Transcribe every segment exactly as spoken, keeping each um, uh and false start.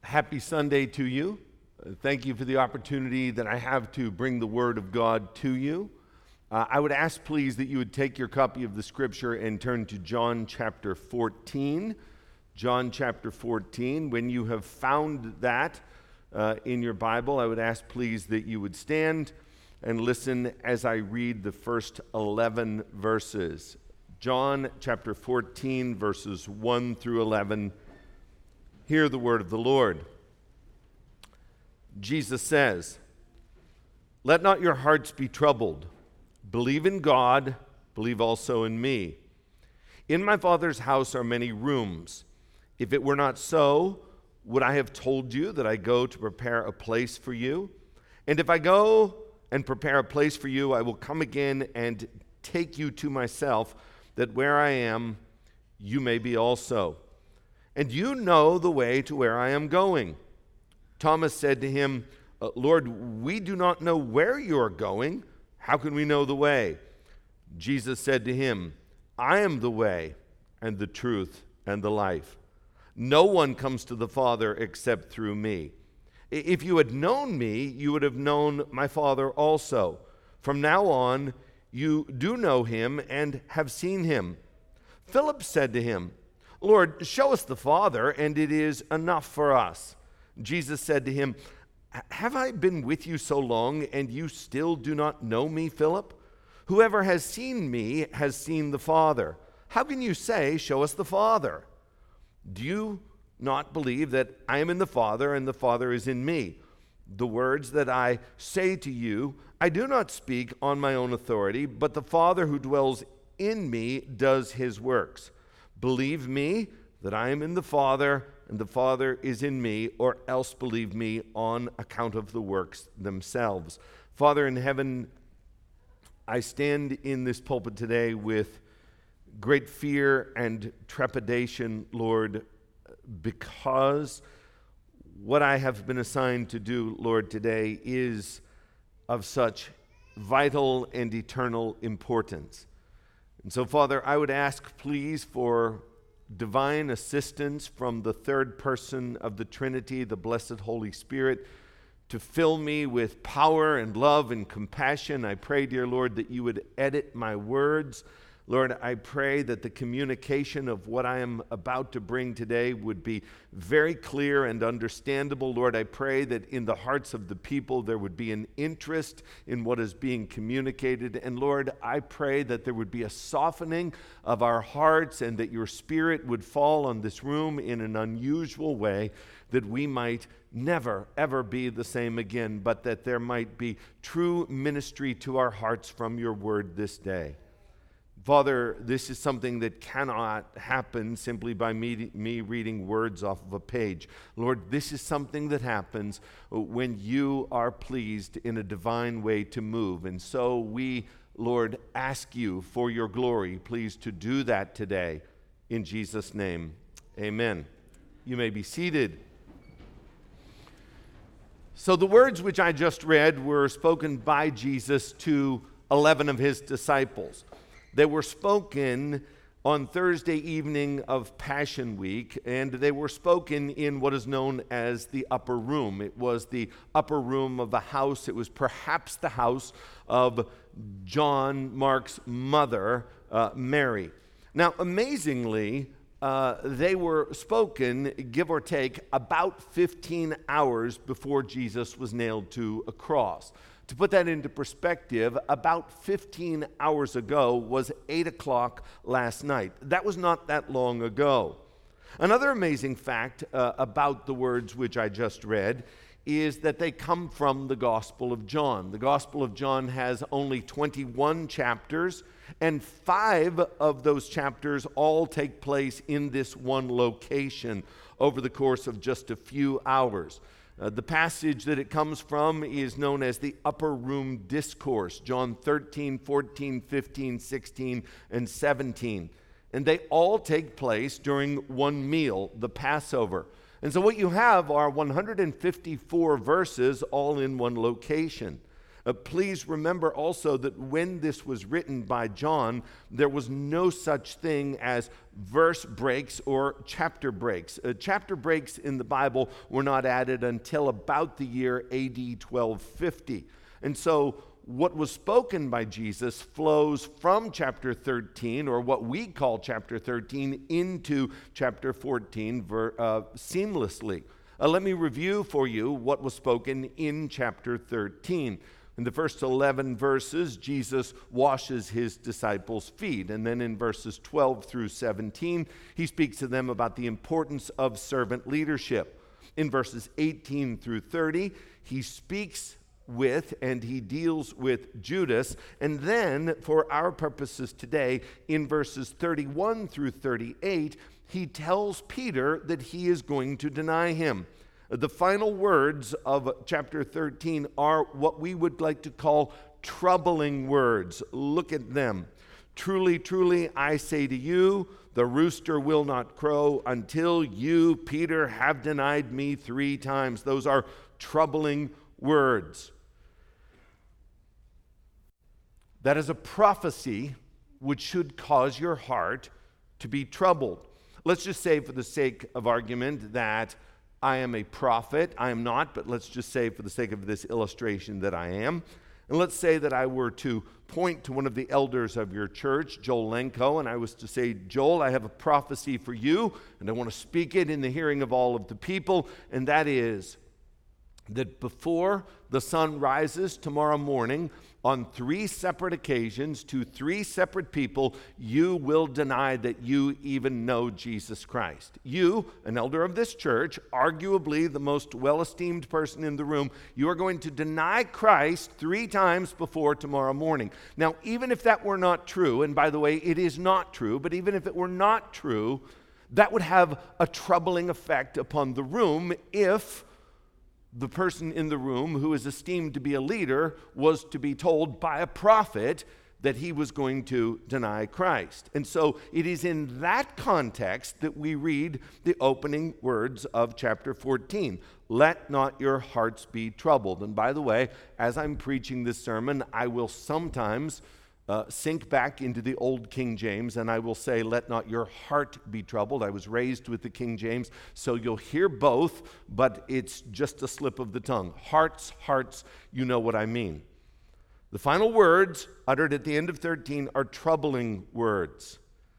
Happy Sunday to you. Uh, Thank you for the opportunity that I have to bring the Word of God to you. Uh, I would ask, please, that you would take your copy of the Scripture and turn to John chapter fourteen. John chapter fourteen. When you have found that uh, in your Bible, I would ask, please, that you would stand and listen as I read the first eleven verses. John chapter fourteen, verses one through eleven. Hear the word of the Lord. Jesus says, "Let not your hearts be troubled. Believe in God, believe also in me. In my Father's house are many rooms. If it were not so, would I have told you that I go to prepare a place for you? And if I go and prepare a place for you, I will come again and take you to myself, that where I am, you may be also. And you know the way to where I am going." Thomas said to him, "Lord, we do not know where you are going. How can we know the way?" Jesus said to him, "I am the way and the truth and the life. No one comes to the Father except through me. If you had known me, you would have known my Father also. From now on, you do know him and have seen him." Philip said to him, "Lord, show us the Father, and it is enough for us." Jesus said to him, "Have I been with you so long, and you still do not know me, Philip? Whoever has seen me has seen the Father. How can you say, 'Show us the Father'? Do you not believe that I am in the Father, and the Father is in me? The words that I say to you, I do not speak on my own authority, but the Father who dwells in me does his works. Believe me that I am in the Father, and the Father is in me, or else believe me on account of the works themselves." Father in heaven, I stand in this pulpit today with great fear and trepidation, Lord, because what I have been assigned to do, Lord, today is of such vital and eternal importance. And so, Father, I would ask, please, for divine assistance from the third person of the Trinity, the blessed Holy Spirit, to fill me with power and love and compassion. I pray, dear Lord, that you would edit my words. Lord, I pray that the communication of what I am about to bring today would be very clear and understandable. Lord, I pray that in the hearts of the people there would be an interest in what is being communicated. And Lord, I pray that there would be a softening of our hearts and that your Spirit would fall on this room in an unusual way, that we might never, ever be the same again, but that there might be true ministry to our hearts from your word this day. Father, this is something that cannot happen simply by me, me reading words off of a page. Lord, this is something that happens when you are pleased in a divine way to move. And so we, Lord, ask you for your glory, please, to do that today. In Jesus' name, amen. You may be seated. So the words which I just read were spoken by Jesus to eleven of his disciples. They were spoken on Thursday evening of Passion Week, and they were spoken in what is known as the upper room. It was the upper room of the house. It was perhaps the house of John Mark's mother, uh, Mary. Now, amazingly, uh, they were spoken, give or take, about fifteen hours before Jesus was nailed to a cross. To put that into perspective, about fifteen hours ago was eight o'clock last night. That was not that long ago. Another amazing fact uh, about the words which I just read is that they come from the Gospel of John. The Gospel of John has only twenty-one chapters, and five of those chapters all take place in this one location over the course of just a few hours. Uh, the passage that it comes from is known as the Upper Room Discourse, John thirteen, fourteen, fifteen, sixteen, and seventeen. And they all take place during one meal, the Passover. And so what you have are one hundred fifty-four verses all in one location. Uh, please remember also that when this was written by John, there was no such thing as verse breaks or chapter breaks. Uh, chapter breaks in the Bible were not added until about the year A D twelve fifty. And so what was spoken by Jesus flows from chapter thirteen, or what we call chapter thirteen, into chapter fourteen ver, uh, seamlessly. Uh, let me review for you what was spoken in chapter thirteen. In the first eleven verses, Jesus washes his disciples' feet. And then in verses twelve through seventeen, he speaks to them about the importance of servant leadership. In verses eighteen through thirty, he speaks with and he deals with Judas. And then, for our purposes today, in verses thirty-one through thirty-eight, he tells Peter that he is going to deny him. The final words of chapter thirteen are what we would like to call troubling words. Look at them. Truly, truly, I say to you, the rooster will not crow until you, Peter, have denied me three times. Those are troubling words. That is a prophecy which should cause your heart to be troubled. Let's just say, for the sake of argument, that I am a prophet. I am not, but let's just say for the sake of this illustration that I am. And let's say that I were to point to one of the elders of your church, Joel Lenko, and I was to say, Joel, I have a prophecy for you, and I want to speak it in the hearing of all of the people, and that is that before the sun rises tomorrow morning, on three separate occasions, to three separate people, you will deny that you even know Jesus Christ. You, an elder of this church, arguably the most well-esteemed person in the room, you are going to deny Christ three times before tomorrow morning. Now, even if that were not true, and by the way, it is not true, but even if it were not true, that would have a troubling effect upon the room if the person in the room who is esteemed to be a leader was to be told by a prophet that he was going to deny Christ. And so it is in that context that we read the opening words of chapter fourteen. Let not your hearts be troubled. And by the way, as I'm preaching this sermon, I will sometimes Uh, sink back into the old King James, and I will say, let not your heart be troubled. I was raised with the King James, so you'll hear both, but it's just a slip of the tongue. Hearts, hearts, you know what I mean. The final words uttered at the end of thirteen are troubling words.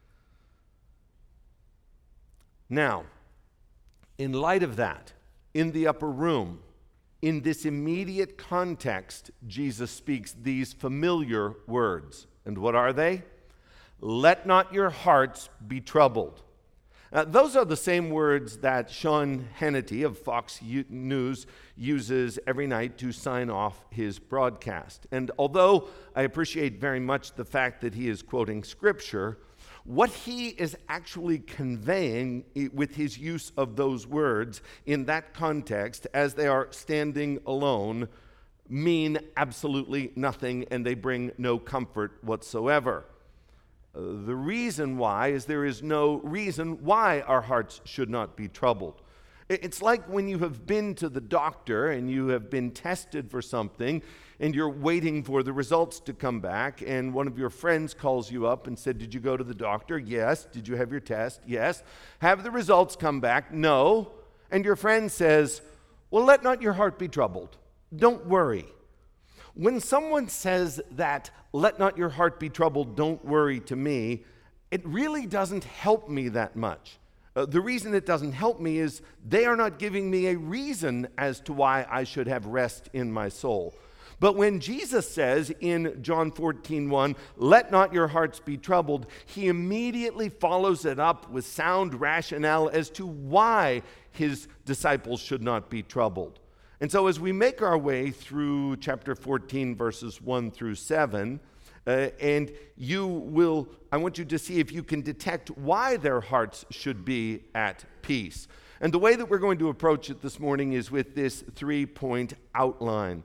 Now, in light of that, in the upper room, in this immediate context, Jesus speaks these familiar words. And what are they? Let not your hearts be troubled. Now, those are the same words that Sean Hannity of Fox News uses every night to sign off his broadcast. And although I appreciate very much the fact that he is quoting Scripture, what he is actually conveying with his use of those words in that context, as they are standing alone, mean absolutely nothing, and they bring no comfort whatsoever. Uh, the reason why is there is no reason why our hearts should not be troubled. It's like when you have been to the doctor and you have been tested for something and you're waiting for the results to come back, and one of your friends calls you up and said, did you go to the doctor? Yes. Did you have your test? Yes. Have the results come back? No. And your friend says, well, let not your heart be troubled. Don't worry. When someone says that, let not your heart be troubled, don't worry to me, it really doesn't help me that much. Uh, the reason it doesn't help me is they are not giving me a reason as to why I should have rest in my soul. But when Jesus says in John fourteen one, let not your hearts be troubled, he immediately follows it up with sound rationale as to why his disciples should not be troubled. And so as we make our way through chapter fourteen, verses one through seven, uh, and you will, I want you to see if you can detect why their hearts should be at peace. And the way that we're going to approach it this morning is with this three-point outline.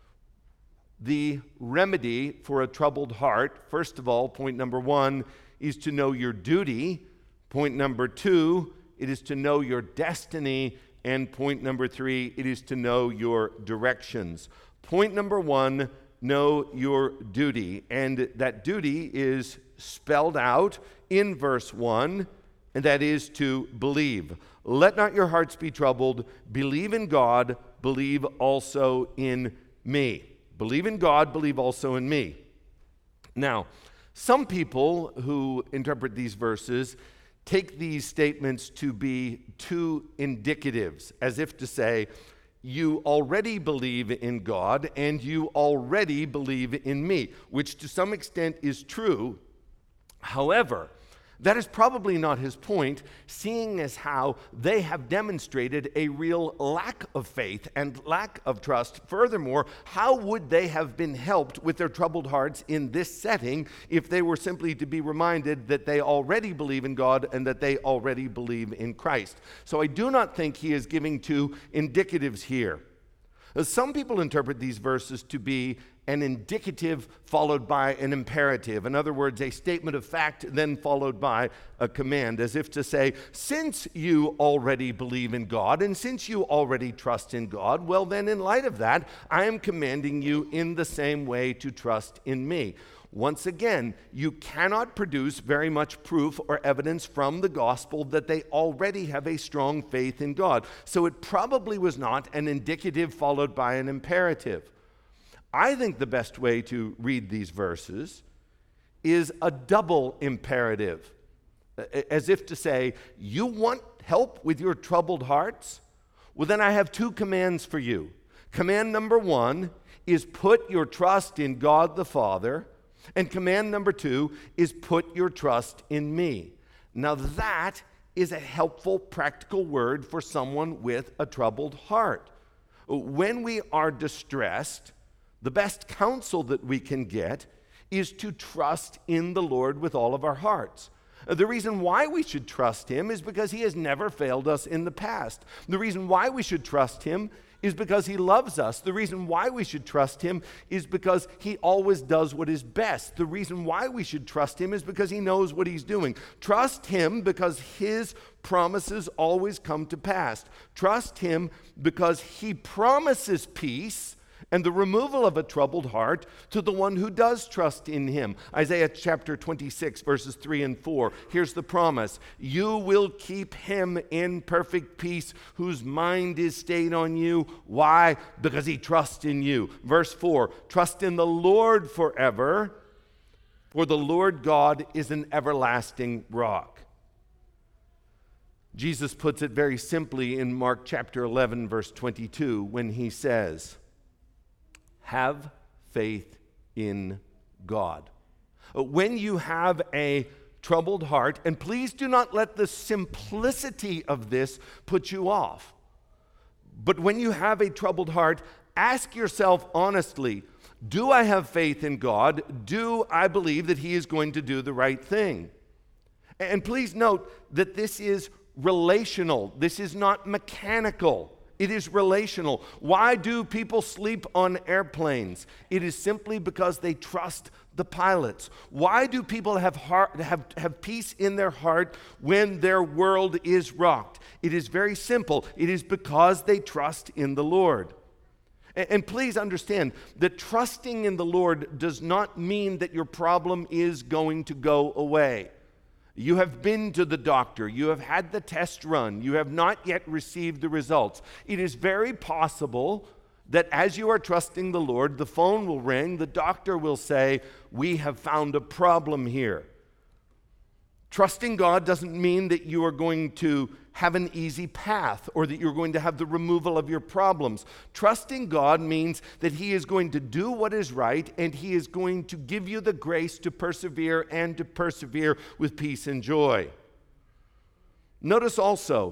The remedy for a troubled heart, first of all, point number one, is to know your duty. Point number two, it is to know your destiny. And point number three, it is to know your directions. Point number one, know your duty. And that duty is spelled out in verse one, and that is to believe. Let not your hearts be troubled. Believe in God. Believe also in me. Believe in God. Believe also in me. Now, some people who interpret these verses take these statements to be two indicatives, as if to say, you already believe in God and you already believe in me, which to some extent is true. However, that is probably not his point, seeing as how they have demonstrated a real lack of faith and lack of trust. Furthermore, how would they have been helped with their troubled hearts in this setting if they were simply to be reminded that they already believe in God and that they already believe in Christ? So I do not think he is giving two indicatives here. Some people interpret these verses to be an indicative followed by an imperative. In other words, a statement of fact then followed by a command, as if to say, since you already believe in God and since you already trust in God, well then in light of that, I am commanding you in the same way to trust in me. Once again, you cannot produce very much proof or evidence from the gospel that they already have a strong faith in God. So it probably was not an indicative followed by an imperative. I think the best way to read these verses is a double imperative, as if to say, you want help with your troubled hearts? Well, then I have two commands for you. Command number one is put your trust in God the Father, and command number two is put your trust in me. Now that is a helpful, practical word for someone with a troubled heart. When we are distressed, the best counsel that we can get is to trust in the Lord with all of our hearts. The reason why we should trust him is because he has never failed us in the past. The reason why we should trust him is because he loves us. The reason why we should trust him is because he always does what is best. The reason why we should trust him is because he knows what he's doing. Trust him because his promises always come to pass. Trust him because he promises peace and the removal of a troubled heart to the one who does trust in him. Isaiah chapter twenty-six, verses three and four. Here's the promise. You will keep him in perfect peace whose mind is stayed on you. Why? Because he trusts in you. Verse four, trust in the Lord forever, for the Lord God is an everlasting rock. Jesus puts it very simply in Mark chapter eleven, verse twenty-two, when he says, have faith in God. When you have a troubled heart, and please do not let the simplicity of this put you off, but when you have a troubled heart, ask yourself honestly, do I have faith in God? Do I believe that he is going to do the right thing? And please note that this is relational. This is not mechanical. It is relational. Why do people sleep on airplanes? It is simply because they trust the pilots. Why do people have, heart, have, have peace in their heart when their world is rocked? It is very simple. It is because they trust in the Lord. And, and please understand that trusting in the Lord does not mean that your problem is going to go away. You have been to the doctor, you have had the test run, you have not yet received the results. It is very possible that as you are trusting the Lord, the phone will ring, the doctor will say, we have found a problem here. Trusting God doesn't mean that you are going to have an easy path or that you're going to have the removal of your problems. Trusting God means that he is going to do what is right and he is going to give you the grace to persevere and to persevere with peace and joy. Notice also,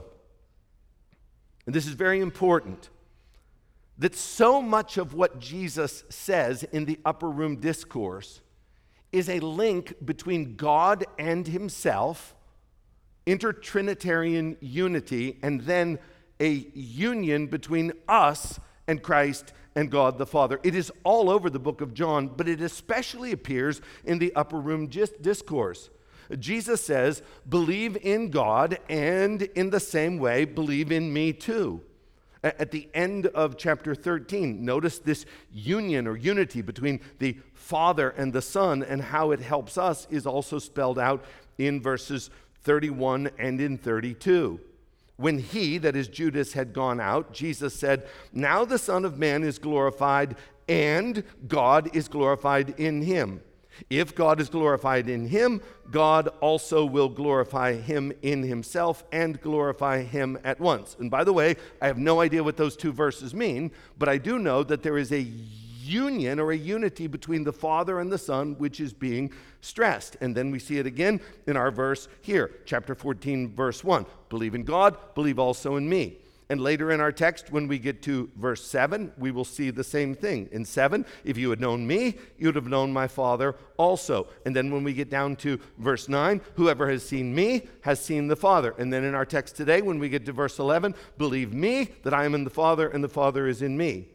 and this is very important, that so much of what Jesus says in the upper room discourse is a link between God and himself, intertrinitarian unity, and then a union between us and Christ and God the Father. It is all over the book of John, but it especially appears in the upper room discourse. Jesus says, believe in God and in the same way, believe in me too. At the end of chapter thirteen, notice this union or unity between the Father and the Son, and how it helps us is also spelled out in verses thirty-one and in thirty-two. When he, that is Judas, had gone out, Jesus said, "Now the Son of Man is glorified, and God is glorified in him. If God is glorified in him, God also will glorify him in himself and glorify him at once." And by the way, I have no idea what those two verses mean, but I do know that there is a union or a unity between the Father and the Son which is being stressed. And then we see it again in our verse here, chapter fourteen, verse one. Believe in God, believe also in me. And later in our text, when we get to verse seven, we will see the same thing. In seven, if you had known me, you'd have known my Father also. And then when we get down to verse nine, whoever has seen me has seen the Father. And then in our text today, when we get to verse eleven, believe me that I am in the Father and the Father is in me.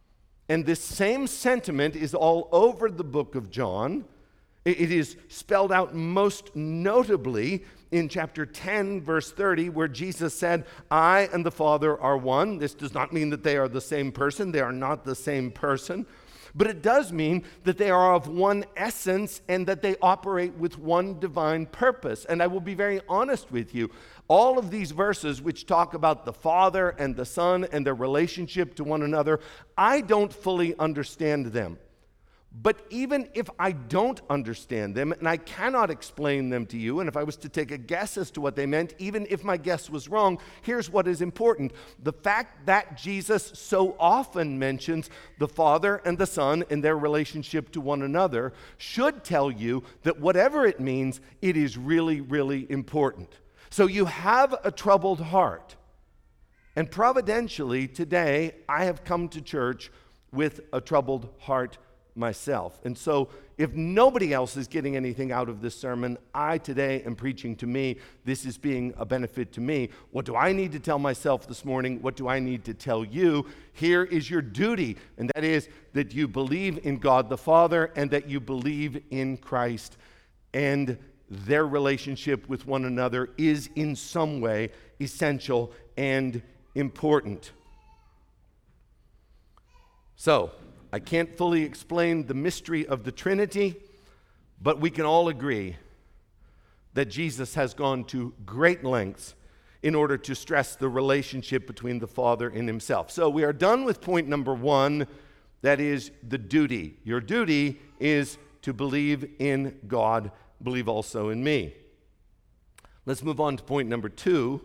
And this same sentiment is all over the book of John. It is spelled out most notably in chapter ten, verse thirty, where Jesus said, "I and the Father are one." This does not mean that they are the same person. They are not the same person. But it does mean that they are of one essence and that they operate with one divine purpose. And I will be very honest with you. All of these verses which talk about the Father and the Son and their relationship to one another, I don't fully understand them. But even if I don't understand them, and I cannot explain them to you, and if I was to take a guess as to what they meant, even if my guess was wrong, here's what is important. The fact that Jesus so often mentions the Father and the Son and their relationship to one another should tell you that whatever it means, it is really, really important. So you have a troubled heart. And providentially, today, I have come to church with a troubled heart myself. And so if nobody else is getting anything out of this sermon, I today am preaching to me. This is being a benefit to me. What do I need to tell myself this morning? What do I need to tell you? Here is your duty, and that is that you believe in God the Father and that you believe in Christ, and their relationship with one another is in some way essential and important. So, I can't fully explain the mystery of the Trinity, but we can all agree that Jesus has gone to great lengths in order to stress the relationship between the Father and himself. So we are done with point number one, that is the duty. Your duty is to believe in God, believe also in me. Let's move on to point number two,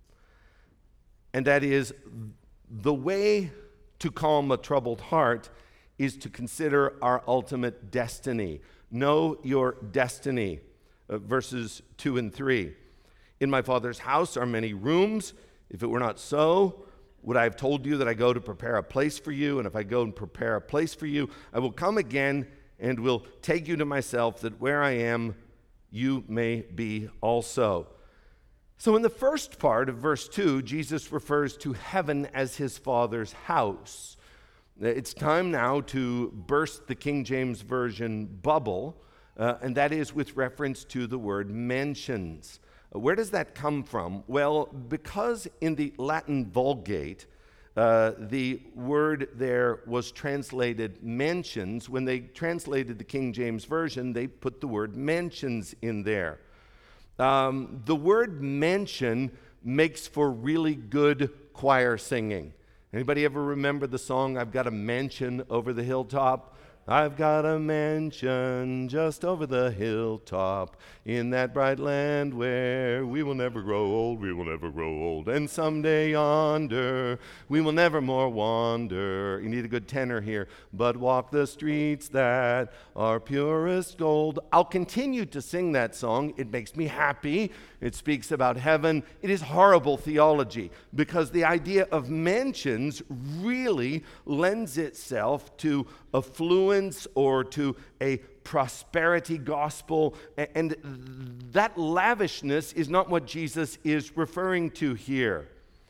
and that is the way to calm a troubled heart is to consider our ultimate destiny. Know your destiny. Uh, verses two and three. In my Father's house are many rooms. If it were not so, would I have told you that I go to prepare a place for you? And if I go and prepare a place for you, I will come again and will take you to myself, that where I am, you may be also. So in the first part of verse two, Jesus refers to heaven as his Father's house. It's time now to burst the King James Version bubble, uh, and that is with reference to the word mansions. Uh, where does that come from? Well, because in the Latin Vulgate, uh, the word there was translated mansions. When they translated the King James Version, they put the word mansions in there. Um, the word mansion makes for really good choir singing. Anybody ever remember the song, "I've Got a Mansion Over the Hilltop"? I've got a mansion just over the hilltop in that bright land where we will never grow old, we will never grow old, and someday yonder we will never more wander. You need a good tenor here. But walk the streets that are purest gold. I'll continue to sing that song. It makes me happy. It speaks about heaven. It is horrible theology because the idea of mansions really lends itself to affluence or to a prosperity gospel, and that lavishness is not what Jesus is referring to here.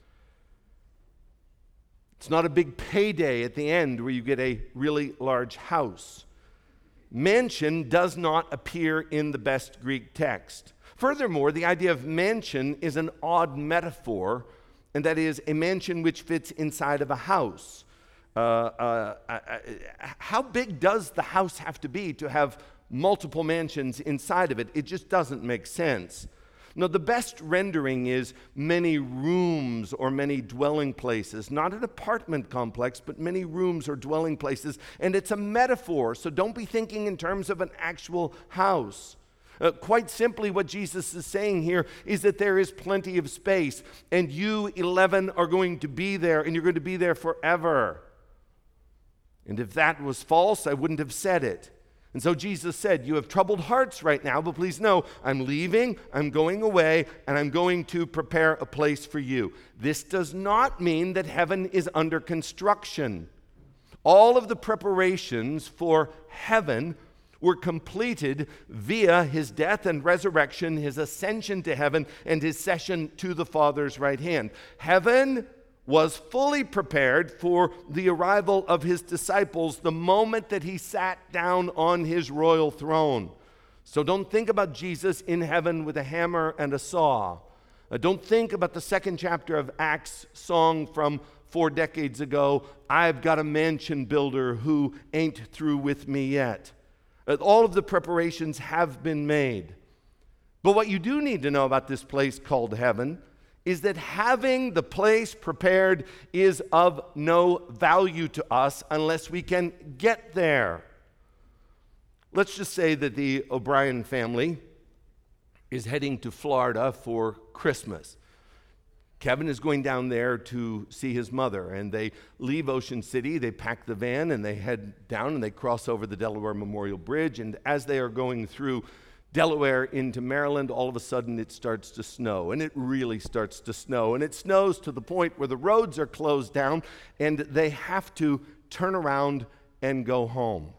It's not a big payday at the end where you get a really large house. Mansion does not appear in the best Greek text. Furthermore, the idea of mansion is an odd metaphor and that is a mansion which fits inside of a house. Uh, uh, uh, uh, how big does the house have to be to have multiple mansions inside of it? It just doesn't make sense. No, the best rendering is many rooms or many dwelling places. Not an apartment complex, but many rooms or dwelling places. And it's a metaphor, so don't be thinking in terms of an actual house. Uh, quite simply, what Jesus is saying here is that there is plenty of space, and you, eleven, are going to be there, and you're going to be there forever. And if that was false, I wouldn't have said it. And so Jesus said, you have troubled hearts right now, but please know, I'm leaving, I'm going away, and I'm going to prepare a place for you. This does not mean that heaven is under construction. All of the preparations for heaven were completed via his death and resurrection, his ascension to heaven, and his session to the Father's right hand. Heaven was fully prepared for the arrival of his disciples the moment that he sat down on his royal throne. So don't think about Jesus in heaven with a hammer and a saw. Uh, don't think about the second chapter of Acts song from four decades ago, I've got a mansion builder who ain't through with me yet. Uh, all of the preparations have been made. But what you do need to know about this place called heaven is that having the place prepared is of no value to us unless we can get there. Let's just say that the O'Brien family is heading to Florida for Christmas. Kevin is going down there to see his mother, and they leave Ocean City, they pack the van, and they head down, and they cross over the Delaware Memorial Bridge, and as they are going through Delaware into Maryland, all of a sudden it starts to snow, and it really starts to snow, and it snows to the point where the roads are closed down, and they have to turn around and go home.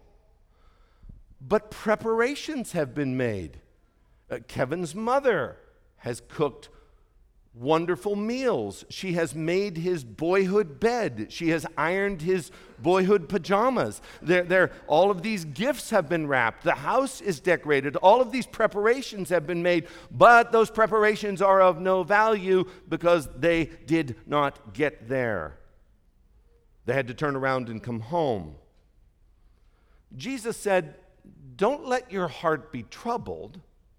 But preparations have been made. Uh, Kevin's mother has cooked wonderful meals. She has made his boyhood bed. She has ironed his boyhood pajamas. They're, they're, all of these gifts have been wrapped. The house is decorated. All of these preparations have been made, but those preparations are of no value because they did not get there. They had to turn around and come home. Jesus said, don't let your heart be troubled.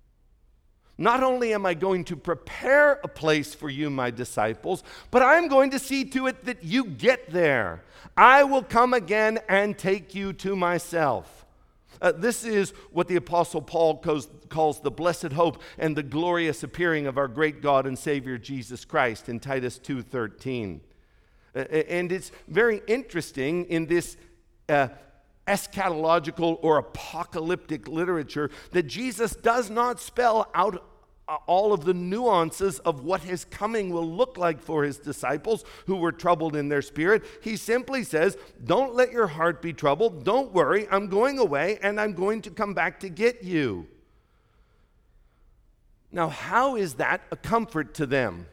Not only am I going to prepare a place for you, my disciples, but I'm going to see to it that you get there. I will come again and take you to myself. Uh, this is what the Apostle Paul calls, calls the blessed hope and the glorious appearing of our great God and Savior Jesus Christ in Titus two thirteen. Uh, and it's very interesting in this uh, eschatological or apocalyptic literature that Jesus does not spell out uh, all of the nuances of what his coming will look like for his disciples who were troubled in their spirit. He simply says, don't let your heart be troubled. Don't worry. I'm going away and I'm going to come back to get you. Now, how is that a comfort to them?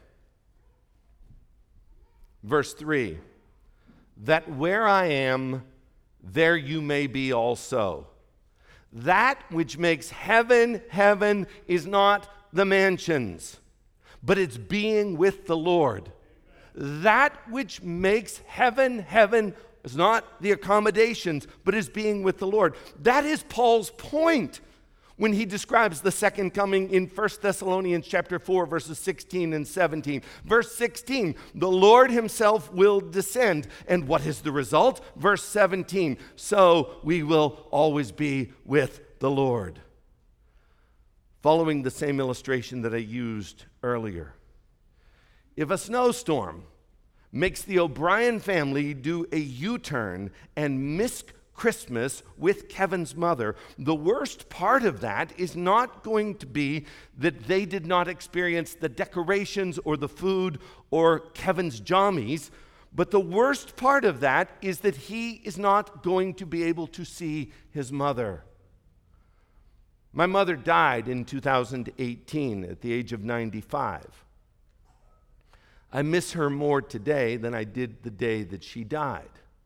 Verse three, that where I am, there you may be also. That which makes heaven, heaven is not the mansions, but it's being with the Lord. That which makes heaven, heaven is not the accommodations, but is being with the Lord. That is Paul's point when he describes the second coming in First Thessalonians chapter four, verses sixteen and seventeen. Verse sixteen, the Lord himself will descend. And what is the result? Verse seventeen, so we will always be with the Lord. Following the same illustration that I used earlier. If a snowstorm makes the O'Brien family do a U-turn and miss Christmas with Kevin's mother, the worst part of that is not going to be that they did not experience the decorations or the food or Kevin's jammies, but the worst part of that is that he is not going to be able to see his mother. My mother died in two thousand eighteen at the age of ninety-five. I miss her more today than I did the day that she died.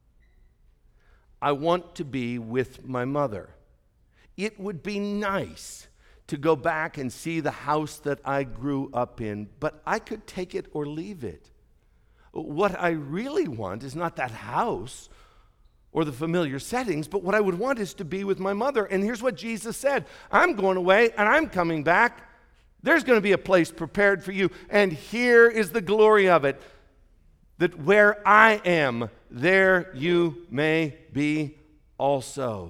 I want to be with my mother. It would be nice to go back and see the house that I grew up in, but I could take it or leave it. What I really want is not that house or the familiar settings, but what I would want is to be with my mother. And here's what Jesus said: I'm going away and I'm coming back. There's going to be a place prepared for you. And here is the glory of it, that where I am, there you may be also.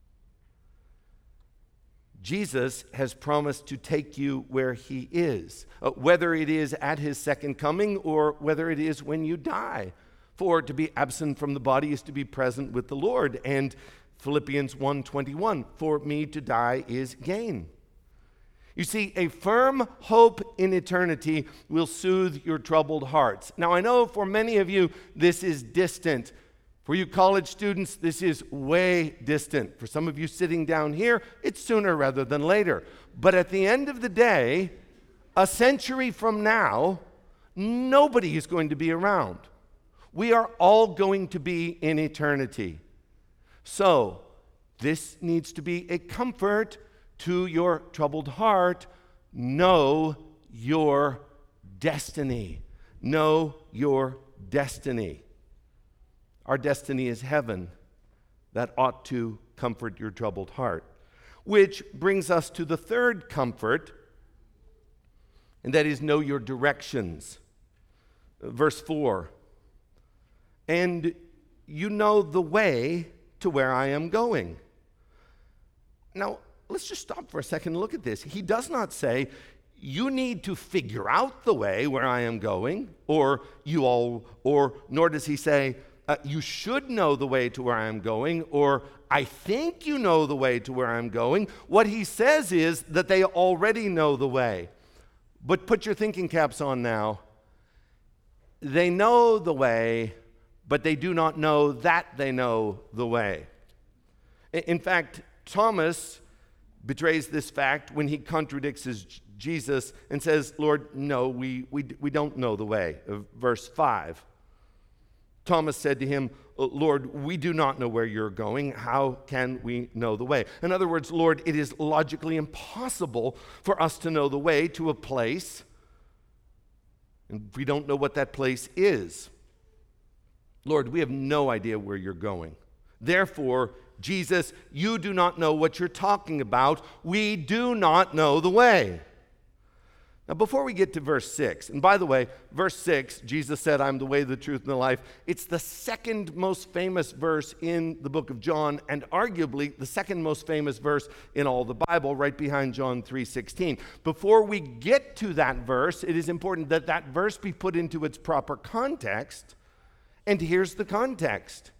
Jesus has promised to take you where he is, uh, whether it is at his second coming or whether it is when you die. For to be absent from the body is to be present with the Lord. And Philippians one twenty-one, for me to die is gain. You see, a firm hope in eternity will soothe your troubled hearts. Now, I know for many of you, this is distant. For you college students, this is way distant. For some of you sitting down here, it's sooner rather than later. But at the end of the day, a century from now, nobody is going to be around. We are all going to be in eternity. So, this needs to be a comfort to your troubled heart. Know your destiny. Know your destiny. Our destiny is heaven. That ought to comfort your troubled heart. Which brings us to the third comfort, and that is know your directions. Verse four. And you know the way to where I am going. Now, let's just stop for a second and look at this. He does not say, you need to figure out the way where I am going, or you all, or nor does he say, uh, you should know the way to where I am going, or I think you know the way to where I'm going. What he says is that they already know the way. But put your thinking caps on now. They know the way, but they do not know that they know the way. In fact, Thomas betrays this fact when he contradicts his Jesus and says, Lord, no, we, we, we don't know the way. Verse five. Thomas said to him, Lord, we do not know where you're going. How can we know the way? In other words, Lord, it is logically impossible for us to know the way to a place, and we don't know what that place is. Lord, we have no idea where you're going. Therefore, Jesus, you do not know what you're talking about. We do not know the way. Now, before we get to verse six, and by the way, verse six, Jesus said, I'm the way, the truth, and the life. It's the second most famous verse in the book of John, and arguably the second most famous verse in all the Bible, right behind John three sixteen. Before we get to that verse, it is important that that verse be put into its proper context. And here's the context.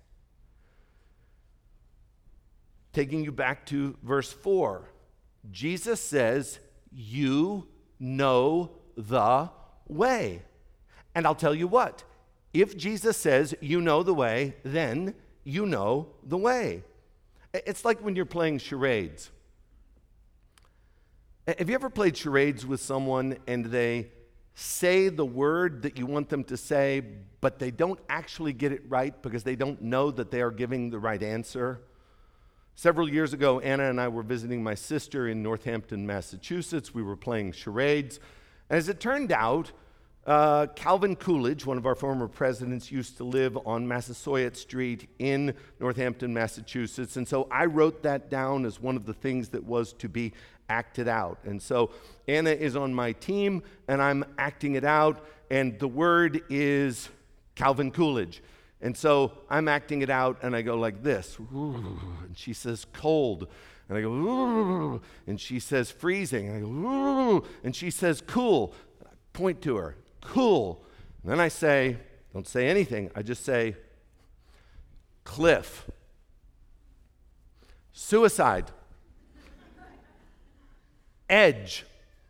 Taking you back to verse four, Jesus says, you know the way. And I'll tell you what, if Jesus says you know the way, then you know the way. It's like when you're playing charades. Have you ever played charades with someone and they say the word that you want them to say, but they don't actually get it right because they don't know that they are giving the right answer? Several years ago, Anna and I were visiting my sister in Northampton, Massachusetts. We were playing charades. As it turned out, uh, Calvin Coolidge, one of our former presidents, used to live on Massasoit Street in Northampton, Massachusetts. And so I wrote that down as one of the things that was to be acted out. And so Anna is on my team, and I'm acting it out, and the word is Calvin Coolidge. And so I'm acting it out, and I go like this. And she says cold. And I go, and she says freezing. And I go, and she says cool. I point to her, cool. And then I say, don't say anything. I just say, cliff. Suicide. Edge.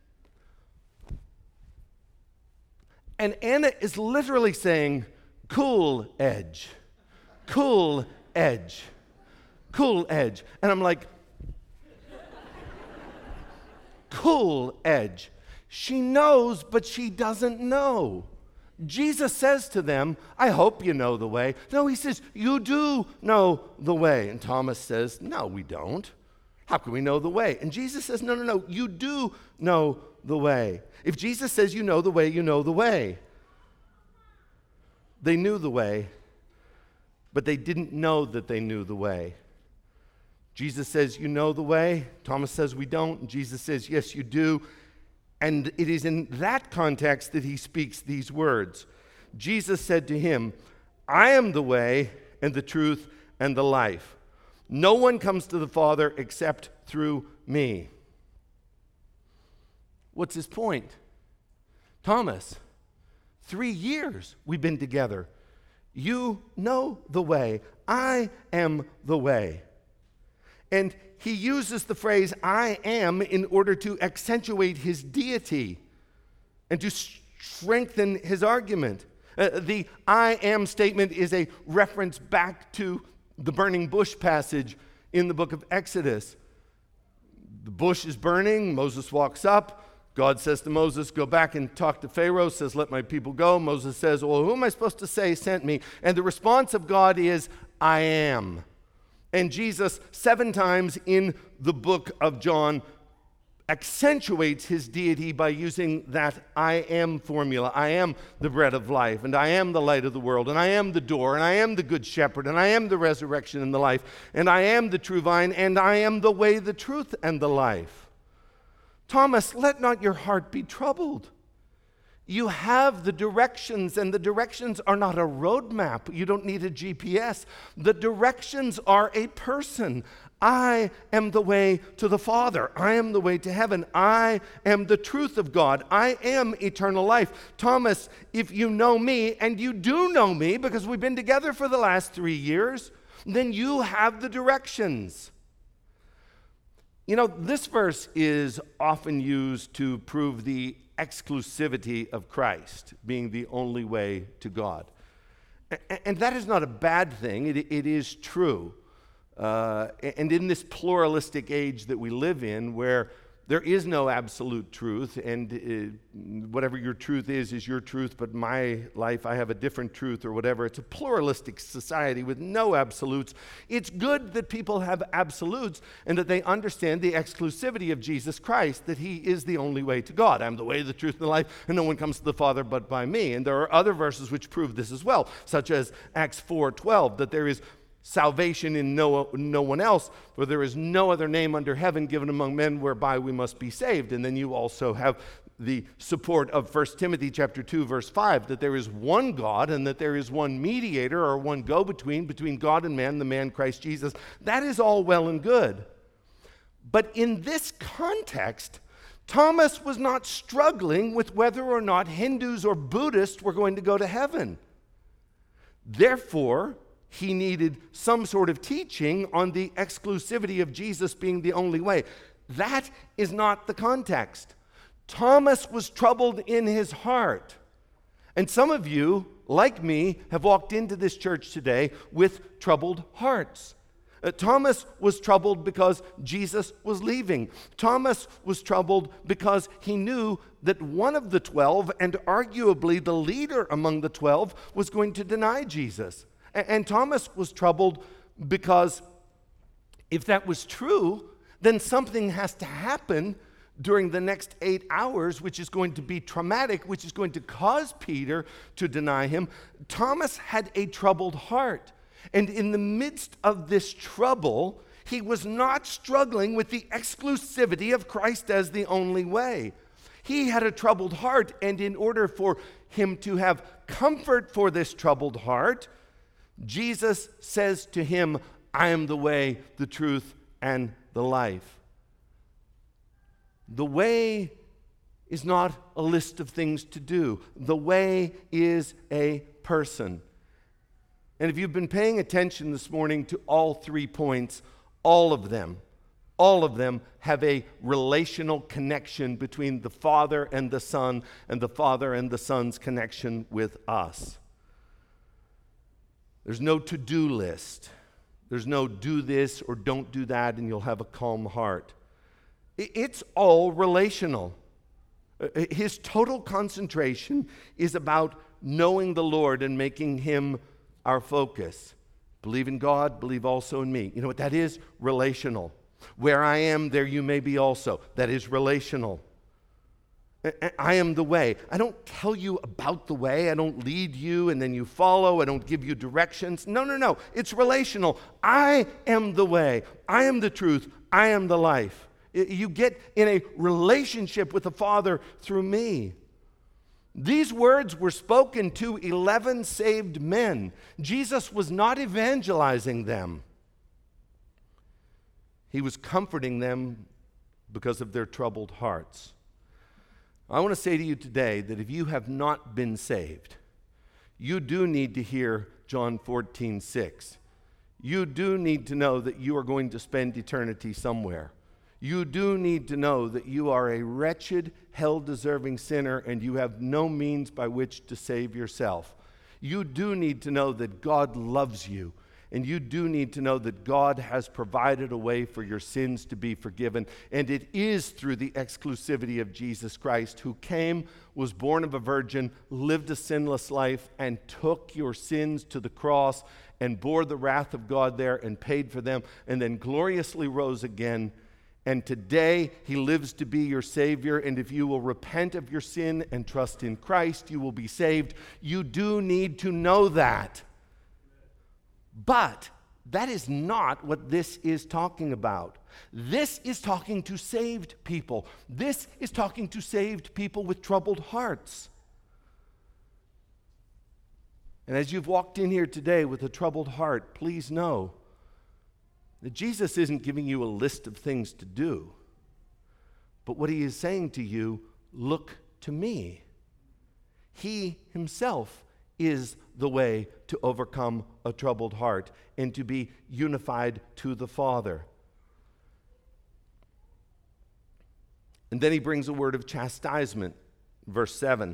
And Anna is literally saying, cool edge, cool edge, cool edge. And I'm like, cool edge. She knows, but she doesn't know. Jesus says to them, I hope you know the way. No, he says, you do know the way. And Thomas says, no, we don't. How can we know the way? And Jesus says, no, no, no, you do know the way. If Jesus says you know the way, you know the way. They knew the way, but they didn't know that they knew the way. Jesus says, you know the way. Thomas says, we don't. And Jesus says, yes, you do. And it is in that context that he speaks these words. Jesus said to him, I am the way and the truth and the life. No one comes to the Father except through me. What's his point? Thomas, three years we've been together. You know the way. I am the way. And he uses the phrase, I am, in order to accentuate his deity and to strengthen his argument. Uh, the I am statement is a reference back to the burning bush passage in the book of Exodus. The bush is burning. Moses walks up. God says to Moses, go back and talk to Pharaoh, says, let my people go. Moses says, well, who am I supposed to say sent me? And the response of God is, I am. And Jesus, seven times in the book of John, accentuates his deity by using that I am formula. I am the bread of life, and I am the light of the world, and I am the door, and I am the good shepherd, and I am the resurrection and the life, and I am the true vine, and I am the way, the truth, and the life. Thomas, let not your heart be troubled. You have the directions, and the directions are not a roadmap. You don't need a G P S. The directions are a person. I am the way to the Father. I am the way to heaven. I am the truth of God. I am eternal life. Thomas, if you know me, and you do know me because we've been together for the last three years, then you have the directions. You know, this verse is often used to prove the exclusivity of Christ being the only way to God. And that is not a bad thing. It, it is true. Uh, and in this pluralistic age that we live in, where there is no absolute truth, and uh, whatever your truth is, is your truth, but my life, I have a different truth or whatever. It's a pluralistic society with no absolutes. It's good that people have absolutes and that they understand the exclusivity of Jesus Christ, that he is the only way to God. I'm the way, the truth, and the life, and no one comes to the Father but by me. And there are other verses which prove this as well, such as Acts four twelve, that there is salvation in no, no one else, for there is no other name under heaven given among men whereby we must be saved. And then you also have the support of First Timothy chapter two, verse five, that there is one God and that there is one mediator or one go-between between God and man, the man Christ Jesus. That is all well and good. But in this context, Thomas was not struggling with whether or not Hindus or Buddhists were going to go to heaven. Therefore, he needed some sort of teaching on the exclusivity of Jesus being the only way. That is not the context. Thomas was troubled in his heart. And some of you, like me, have walked into this church today with troubled hearts. Uh, Thomas was troubled because Jesus was leaving. Thomas was troubled because he knew that one of the twelve, and arguably the leader among the twelve, was going to deny Jesus. And Thomas was troubled because if that was true, then something has to happen during the next eight hours, which is going to be traumatic, which is going to cause Peter to deny him. Thomas had a troubled heart. And in the midst of this trouble, he was not struggling with the exclusivity of Christ as the only way. He had a troubled heart, and in order for him to have comfort for this troubled heart, Jesus says to him, I am the way, the truth, and the life. The way is not a list of things to do. The way is a person. And if you've been paying attention this morning to all three points, all of them, all of them have a relational connection between the Father and the Son, and the Father and the Son's connection with us. There's no to-do list. There's no do this or don't do that and you'll have a calm heart. It's all relational. His total concentration is about knowing the Lord and making him our focus. Believe in God, believe also in me. You know what that is? Relational. Where I am, there you may be also. That is relational. I am the way. I don't tell you about the way. I don't lead you and then you follow. I don't give you directions. No, no, no. It's relational. I am the way. I am the truth. I am the life. You get in a relationship with the Father through me. These words were spoken to eleven saved men. Jesus was not evangelizing them. He was comforting them because of their troubled hearts. I want to say to you today that if you have not been saved, you do need to hear John fourteen six. You do need to know that you are going to spend eternity somewhere. You do need to know that you are a wretched, hell-deserving sinner and you have no means by which to save yourself. You do need to know that God loves you. And you do need to know that God has provided a way for your sins to be forgiven. And it is through the exclusivity of Jesus Christ, who came, was born of a virgin, lived a sinless life, and took your sins to the cross and bore the wrath of God there and paid for them, and then gloriously rose again. And today he lives to be your Savior. And if you will repent of your sin and trust in Christ, you will be saved. You do need to know that. But that is not what this is talking about. This is talking to saved people. This is talking to saved people with troubled hearts. And as you've walked in here today with a troubled heart, please know that Jesus isn't giving you a list of things to do. But what he is saying to you, look to me. He himself is the way to overcome a troubled heart and to be unified to the Father. And then he brings a word of chastisement, verse seven.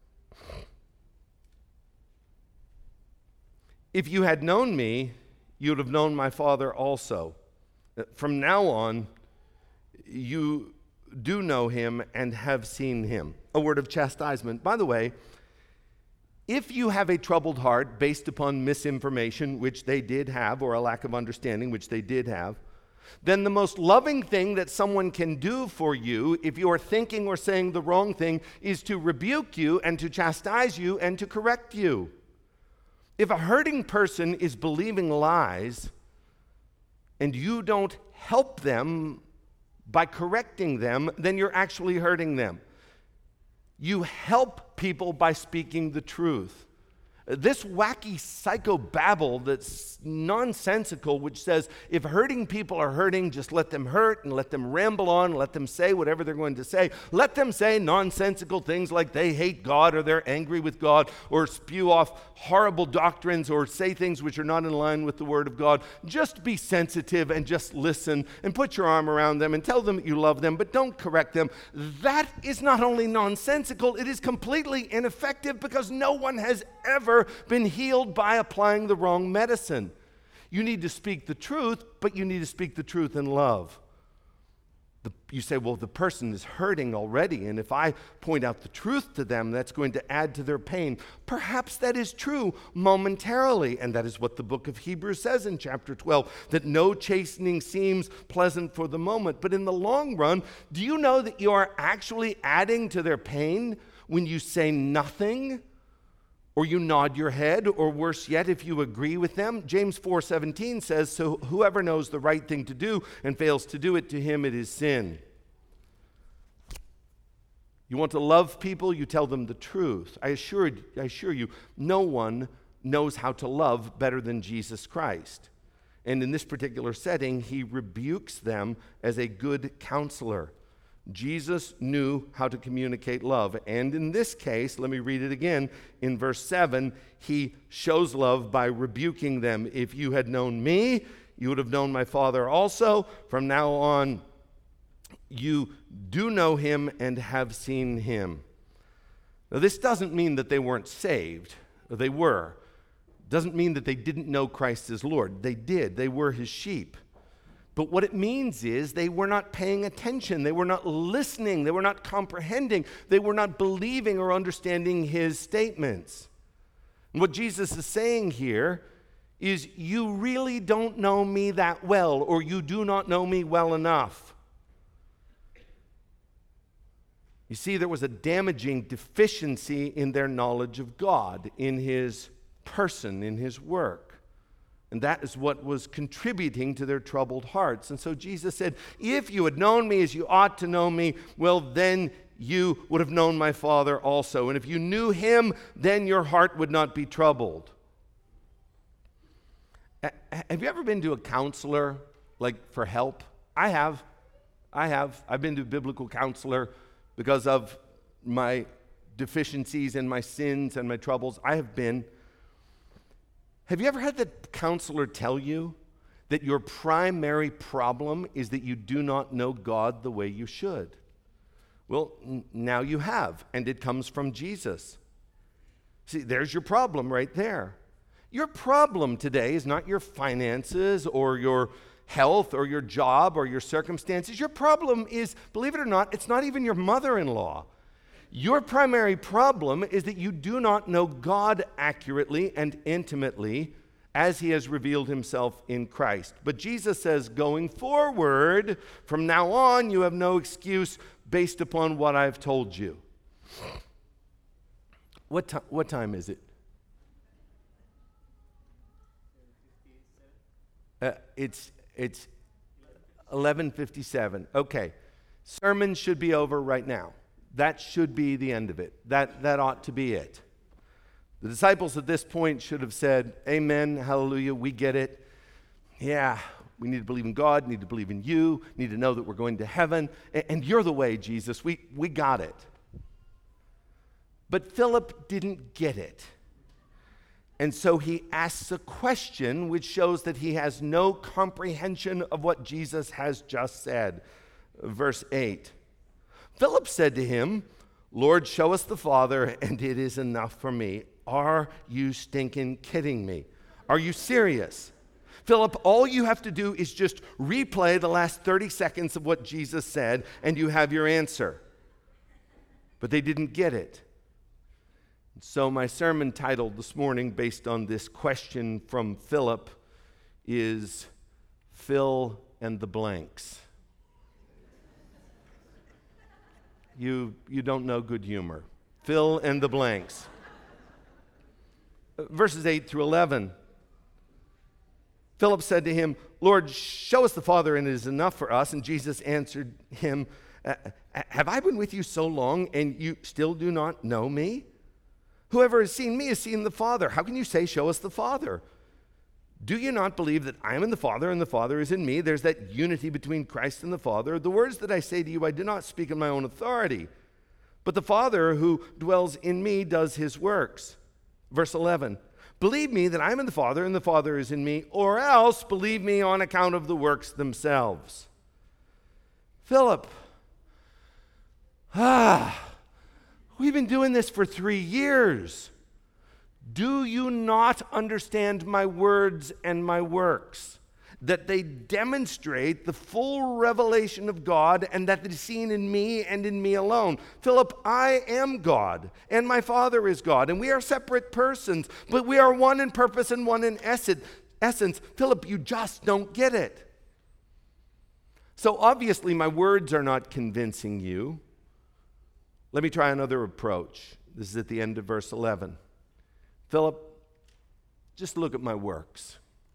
If you had known me, you would have known my Father also. From now on, you do know him and have seen him. A word of chastisement. By the way, if you have a troubled heart based upon misinformation, which they did have, or a lack of understanding, which they did have, then the most loving thing that someone can do for you, if you are thinking or saying the wrong thing, is to rebuke you and to chastise you and to correct you. If a hurting person is believing lies and you don't help them by correcting them, then you're actually hurting them. You help people by speaking the truth. This wacky psychobabble that's nonsensical, which says if hurting people are hurting, just let them hurt and let them ramble on, let them say whatever they're going to say. Let them say nonsensical things like they hate God or they're angry with God or spew off horrible doctrines or say things which are not in line with the Word of God. Just be sensitive and just listen and put your arm around them and tell them that you love them, but don't correct them. That is not only nonsensical, it is completely ineffective because no one has ever been healed by applying the wrong medicine. You need to speak the truth, but you need to speak the truth in love. The, you say, well, the person is hurting already, and if I point out the truth to them, that's going to add to their pain. Perhaps that is true momentarily, and that is what the book of Hebrews says in chapter twelve, that no chastening seems pleasant for the moment. But in the long run, do you know that you are actually adding to their pain when you say nothing? Or you nod your head, or worse yet, if you agree with them. James four seventeen says, so whoever knows the right thing to do and fails to do it, to him it is sin. You want to love people, you tell them the truth. I assure, I assure you, no one knows how to love better than Jesus Christ. And in this particular setting, he rebukes them as a good counselor. Jesus knew how to communicate love. And in this case, let me read it again. In verse seven, he shows love by rebuking them. If you had known me, you would have known my Father also. From now on, you do know him and have seen him. Now, this doesn't mean that they weren't saved. They were. It doesn't mean that they didn't know Christ as Lord. They did. They were his sheep. But what it means is they were not paying attention. They were not listening. They were not comprehending. They were not believing or understanding his statements. And what Jesus is saying here is you really don't know me that well, or you do not know me well enough. You see, there was a damaging deficiency in their knowledge of God, in his person, in his work. And that is what was contributing to their troubled hearts. And so Jesus said, if you had known me as you ought to know me, well, then you would have known my Father also. And if you knew him, then your heart would not be troubled. Have you ever been to a counselor, like for help? I have. I have. I've been to a biblical counselor because of my deficiencies and my sins and my troubles. I have been. Have you ever had the counselor tell you that your primary problem is that you do not know God the way you should? Well, n- now you have, and it comes from Jesus. See, there's your problem right there. Your problem today is not your finances or your health or your job or your circumstances. Your problem is, believe it or not, it's not even your mother-in-law. Your primary problem is that you do not know God accurately and intimately as he has revealed himself in Christ. But Jesus says, going forward, from now on, you have no excuse based upon what I've told you. What, ti- what time is it? Uh, it's it's eleven fifty-seven. Okay. Sermon should be over right now. That should be the end of it. That that ought to be it. The disciples at this point should have said, amen, hallelujah, we get it. Yeah, we need to believe in God, need to believe in you, need to know that we're going to heaven, and, and you're the way, Jesus. We we got it. But Philip didn't get it. And so he asks a question which shows that he has no comprehension of what Jesus has just said. Verse eight. Philip said to him, Lord, show us the Father, and it is enough for me. Are you stinking kidding me? Are you serious? Philip, all you have to do is just replay the last thirty seconds of what Jesus said, and you have your answer. But they didn't get it. So my sermon titled this morning, based on this question from Philip, is Fill and the Blanks. You, you don't know good humor. Fill and the blanks. Verses eight through eleven. Philip said to him, Lord, show us the Father, and it is enough for us. And Jesus answered him, have I been with you so long, and you still do not know me? Whoever has seen me has seen the Father. How can you say, show us the Father? Do you not believe that I am in the Father and the Father is in me? There's that unity between Christ and the Father. The words that I say to you, I do not speak in my own authority, but the Father who dwells in me does his works. Verse eleven, believe me that I am in the Father and the Father is in me, or else believe me on account of the works themselves. Philip, ah, we've been doing this for three years. Do you not understand my words and my works? That they demonstrate the full revelation of God and that it is seen in me and in me alone. Philip, I am God and my Father is God, and we are separate persons, but we are one in purpose and one in essence. Philip, you just don't get it. So obviously my words are not convincing you. Let me try another approach. This is at the end of verse eleven. Philip, just look at my works.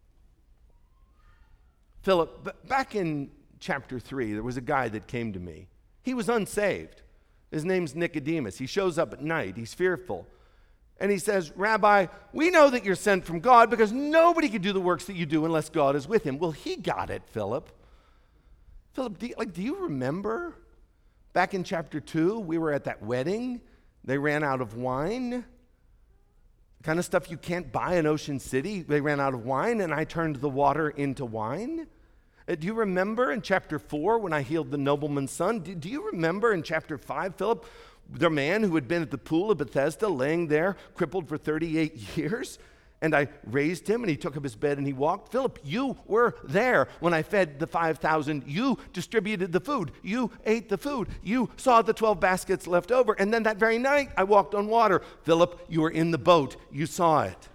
Philip, b- back in chapter three, there was a guy that came to me. He was unsaved. His name's Nicodemus. He shows up at night. He's fearful. And he says, Rabbi, we know that you're sent from God because nobody can do the works that you do unless God is with him. Well, he got it, Philip. Philip, do you, like, do you remember? Back in chapter two, we were at that wedding. They ran out of wine. The kind of stuff you can't buy in Ocean City. They ran out of wine, and I turned the water into wine. Uh, do you remember in chapter four when I healed the nobleman's son? Do, do you remember in chapter five, Philip, the man who had been at the pool of Bethesda laying there, crippled for thirty-eight years? And I raised him, and he took up his bed, and he walked. Philip, you were there when I fed the five thousand. You distributed the food. You ate the food. You saw the twelve baskets left over. And then that very night, I walked on water. Philip, you were in the boat. You saw it.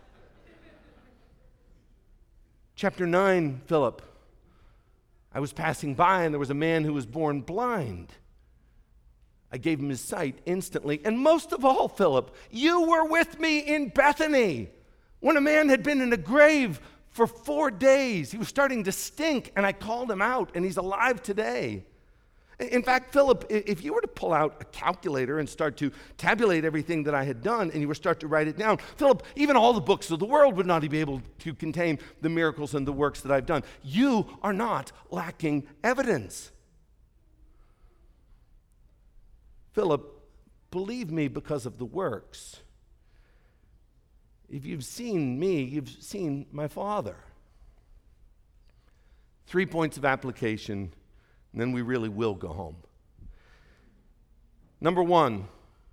Chapter nine, Philip. I was passing by, and there was a man who was born blind. I gave him his sight instantly. And most of all, Philip, you were with me in Bethany when a man had been in a grave for four days. He was starting to stink, and I called him out, and he's alive today. In fact, Philip, if you were to pull out a calculator and start to tabulate everything that I had done, and you were to start to write it down, Philip, even all the books of the world would not be able to contain the miracles and the works that I've done. You are not lacking evidence. Philip, believe me because of the works. If you've seen me, you've seen my Father. Three points of application, and then we really will go home. Number one,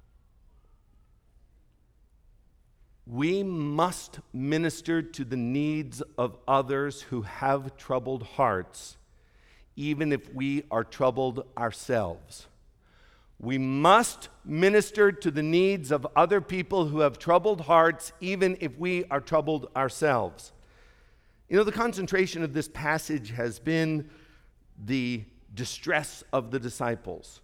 we must minister to the needs of others who have troubled hearts, even if we are troubled ourselves. We must minister to the needs of other people who have troubled hearts, even if we are troubled ourselves. You know, the concentration of this passage has been the distress of the disciples.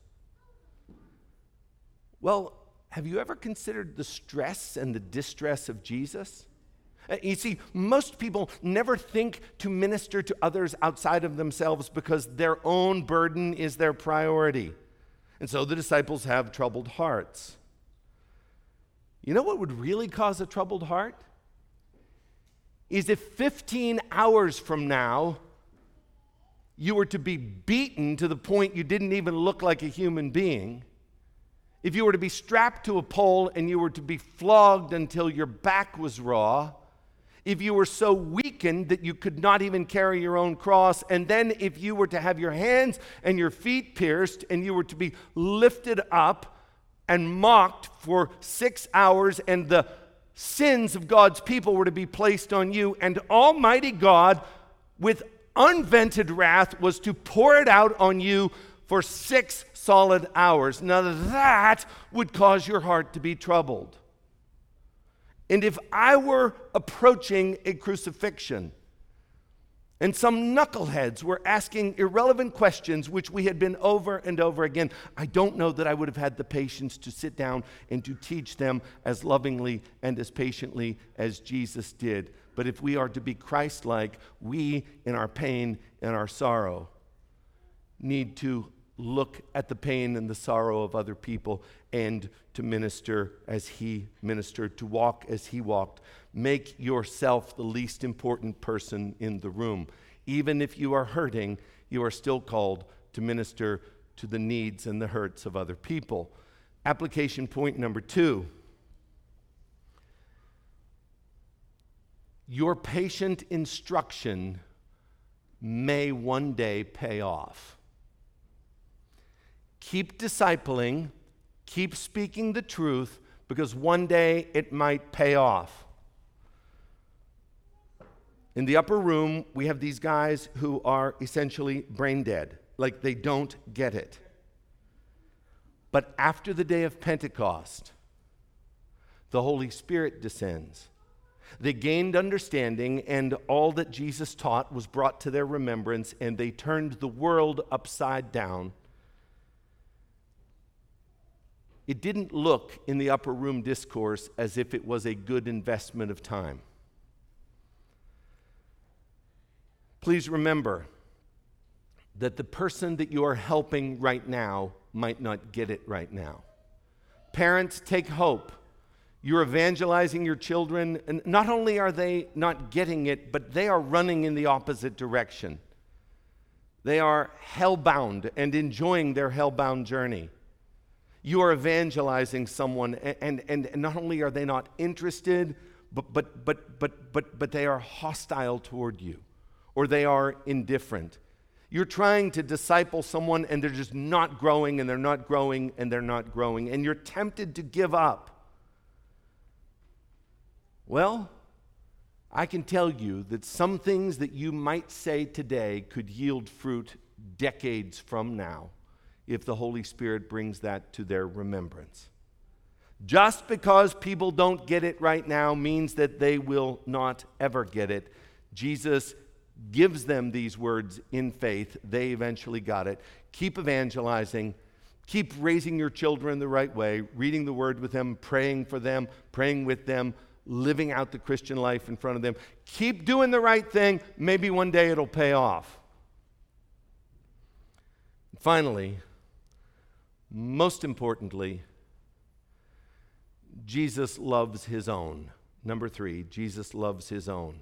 Well, have you ever considered the stress and the distress of Jesus? You see, most people never think to minister to others outside of themselves because their own burden is their priority. And so the disciples have troubled hearts. You know what would really cause a troubled heart? Is if fifteen hours from now, you were to be beaten to the point you didn't even look like a human being. If you were to be strapped to a pole and you were to be flogged until your back was raw. If you were so weakened that you could not even carry your own cross, and then if you were to have your hands and your feet pierced and you were to be lifted up and mocked for six hours and the sins of God's people were to be placed on you, and Almighty God with unvented wrath was to pour it out on you for six solid hours. Now that would cause your heart to be troubled. And if I were approaching a crucifixion and some knuckleheads were asking irrelevant questions, which we had been over and over again, I don't know that I would have had the patience to sit down and to teach them as lovingly and as patiently as Jesus did. But if we are to be Christ-like, we, in our pain and our sorrow, need to look at the pain and the sorrow of other people and to minister as he ministered, to walk as he walked. Make yourself the least important person in the room. Even if you are hurting, you are still called to minister to the needs and the hurts of other people. Application point number two. Your patient instruction may one day pay off. Keep discipling, keep speaking the truth, because one day it might pay off. In the upper room, we have these guys who are essentially brain dead, like they don't get it. But after the day of Pentecost, the Holy Spirit descends. They gained understanding, and all that Jesus taught was brought to their remembrance, and they turned the world upside down. It didn't look in the upper room discourse as if it was a good investment of time. Please remember that the person that you are helping right now might not get it right now. Parents, take hope. You're evangelizing your children, and not only are they not getting it, but they are running in the opposite direction. They are hell-bound and enjoying their hell-bound journey. You are evangelizing someone, and, and, and not only are they not interested, but, but, but, but, but, but they are hostile toward you, or they are indifferent. You're trying to disciple someone, and they're just not growing, and they're not growing, and they're not growing, and you're tempted to give up. Well, I can tell you that some things that you might say today could yield fruit decades from now, if the Holy Spirit brings that to their remembrance. Just because people don't get it right now means that they will not ever get it. Jesus gives them these words in faith. They eventually got it. Keep evangelizing. Keep raising your children the right way, reading the Word with them, praying for them, praying with them, living out the Christian life in front of them. Keep doing the right thing. Maybe one day it'll pay off. Finally, most importantly, Jesus loves his own. Number three, Jesus loves his own.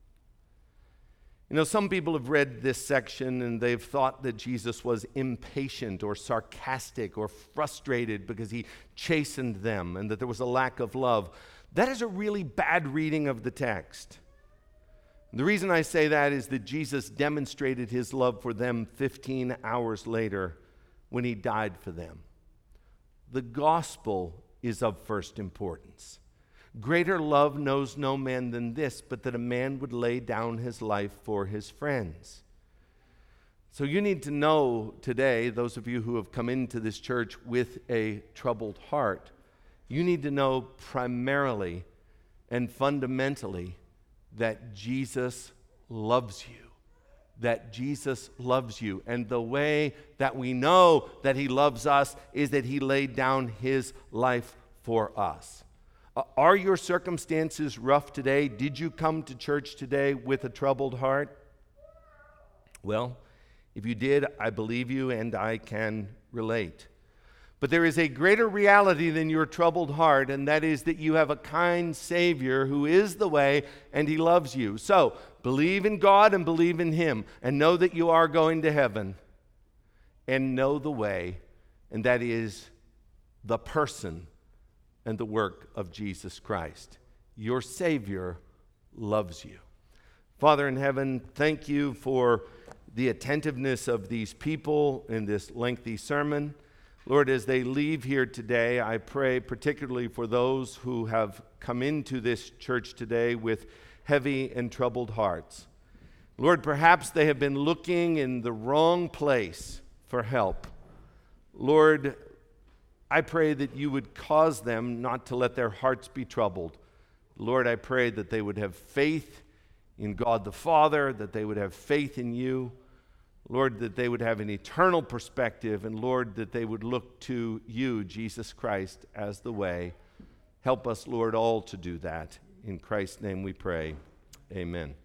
You know, some people have read this section and they've thought that Jesus was impatient or sarcastic or frustrated because he chastened them and that there was a lack of love. That is a really bad reading of the text. The reason I say that is that Jesus demonstrated his love for them fifteen hours later when he died for them. The gospel is of first importance. Greater love knows no man than this, but that a man would lay down his life for his friends. So you need to know today, those of you who have come into this church with a troubled heart, you need to know primarily and fundamentally that Jesus loves you. That Jesus loves you. And the way that we know that he loves us is that he laid down his life for us. Uh, are your circumstances rough today? Did you come to church today with a troubled heart? Well, if you did, I believe you and I can relate. But there is a greater reality than your troubled heart, and that is that you have a kind Savior who is the way, and he loves you. So, believe in God and believe in him, and know that you are going to heaven, and know the way, and that is the person and the work of Jesus Christ. Your Savior loves you. Father in heaven, thank you for the attentiveness of these people in this lengthy sermon. Lord, as they leave here today, I pray particularly for those who have come into this church today with heavy and troubled hearts. Lord, perhaps they have been looking in the wrong place for help. Lord, I pray that you would cause them not to let their hearts be troubled. Lord, I pray that they would have faith in God the Father, that they would have faith in you. Lord, that they would have an eternal perspective, and Lord, that they would look to you, Jesus Christ, as the way. Help us, Lord, all to do that. In Christ's name we pray. Amen.